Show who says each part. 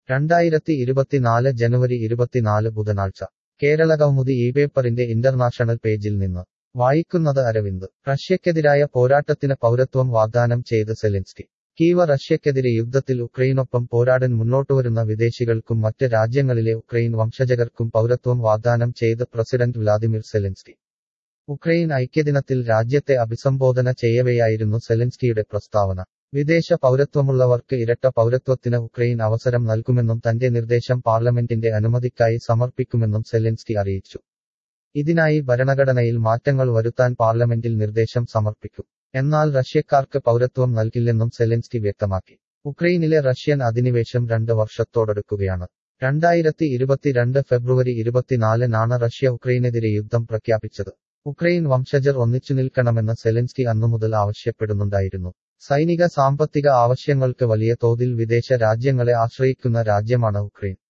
Speaker 1: 2024 ജനുവരി 24 ബുധനാഴ്ച കേരളകൗമുദി ഇപേപ്പറിന്റെ ഇന്റർനാഷണൽ പേജിൽ നിന്ന് വായിക്കുന്നത് അരവിന്ദ്. റഷ്യക്കെതിരായ പോരാട്ടത്തിന് പൗരത്വം വാഗ്ദാനം ചെയ്ത് സെലിൻസ്കി. കീവ്. റഷ്യക്കെതിരെ യുദ്ധത്തിൽ ഉക്രൈനൊപ്പം പോരാടാൻ മുന്നോട്ടുവരുന്ന വിദേശികൾക്കും മറ്റ് രാജ്യങ്ങളിലെ ഉക്രൈൻ വംശജർക്കും പൗരത്വം വാഗ്ദാനം ചെയ്ത് പ്രസിഡന്റ് വ്ലാദിമിർ സെലിൻസ്കി. ഉക്രൈൻ ഐക്യദിനത്തിൽ രാജ്യത്തെ അഭിസംബോധന ചെയ്യവെയായിരുന്നു സെലിൻസ്കിയുടെ പ്രസ്താവന. വിദേശ പൗരത്വമുള്ളവർക്ക് ഇരട്ട പൗരത്വത്തിന് ഉക്രൈൻ അവസരം നൽകുമെന്നും തന്റെ നിർദ്ദേശം പാർലമെന്റിന്റെ അനുമതിക്കായി സമർപ്പിക്കുമെന്നും സെലിൻസ്കി അറിയിച്ചു. ഇതിനായി ഭരണഘടനയിൽ മാറ്റങ്ങൾ വരുത്താൻ പാർലമെന്റിൽ നിർദ്ദേശം സമർപ്പിക്കും. എന്നാൽ റഷ്യക്കാർക്ക് പൗരത്വം നൽകില്ലെന്നും സെലിൻസ്കി വ്യക്തമാക്കി. ഉക്രൈനിലെ റഷ്യൻ അധിനിവേശം 2 വർഷത്തോടടുക്കുകയാണ്. 2022 ഫെബ്രുവരി 24-നാണ് റഷ്യ ഉക്രൈനെതിരെ യുദ്ധം പ്രഖ്യാപിച്ചത്. ഉക്രൈൻ വംശജർ ഒന്നിച്ചുനിൽക്കണമെന്ന് സെലിൻസ്കി അന്നുമുതൽ ആവശ്യപ്പെടുന്നുണ്ടായിരുന്നു. സൈനിക സാമ്പത്തിക ആവശ്യങ്ങൾക്ക് വലിയ തോതിൽ വിദേശ രാജ്യങ്ങളെ ആശ്രയിക്കുന്ന രാജ്യമാണ് ഉക്രൈൻ.